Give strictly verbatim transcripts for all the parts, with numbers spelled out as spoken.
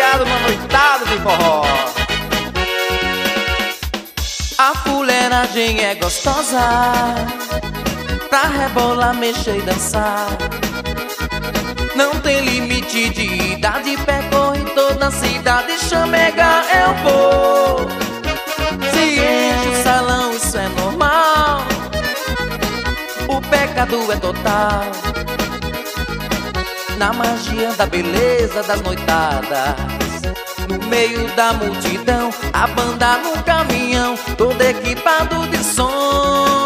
baseado na noitada de forró. A fuleiragem é gostosa pra rebolar, mexer e dançar. Não tem limite de idade, percorre toda a cidade, chamegar eu vou. Se enche o salão, isso é normal, o pecado é total. Na magia da beleza das noitadas, no meio da multidão, a banda no caminhão, todo equipado de som.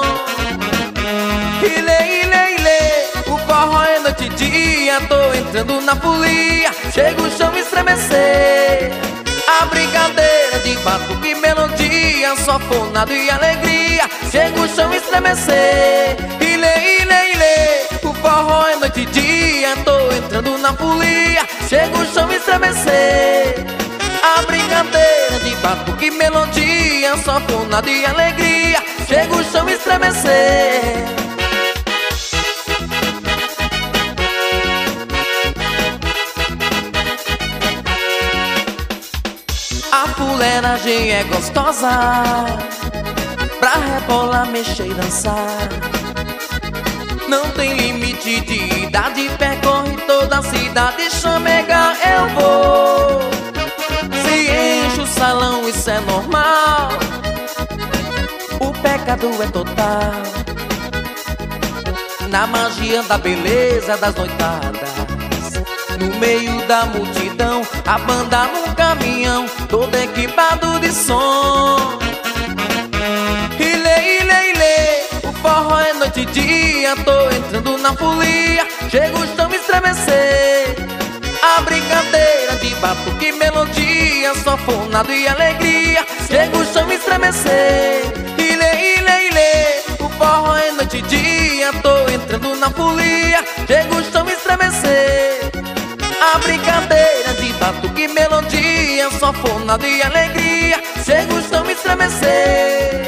Ilê, ilê, ilê, o forró é noite e dia, tô entrando na folia, chega o chão estremecer. A brincadeira de batuque e melodia, só fonado e alegria, chega o chão estremecer. Ilê, ilê, ilê, o forró é noite e dia, tô entrando na folia, chega o chão estremecer. A brincadeira de batuque e melodia, só fonado e alegria, chega o chão estremecer. A fuleiragem é gostosa pra rebolar, mexer e dançar. Não tem limite de idade, percorre toda a cidade, chamegar eu vou. Se enche o salão, isso é normal, o pecado é total. Na magia da beleza das noitadas, no meio da multidão, a banda no caminhão, todo equipado de som. Ilê, ilê, ilê, o forró é noite e dia, tô entrando na folia, chega o chão estremecer. A brincadeira de batuque e melodia, só fonado e alegria, chega o chão estremecer. Ilê, ilê, ilê, o forró é noite e dia, tô entrando na folia, chega o chão estremecer. A brincadeira de batuque e melodia, só fonado e alegria, chega o chão estremecer.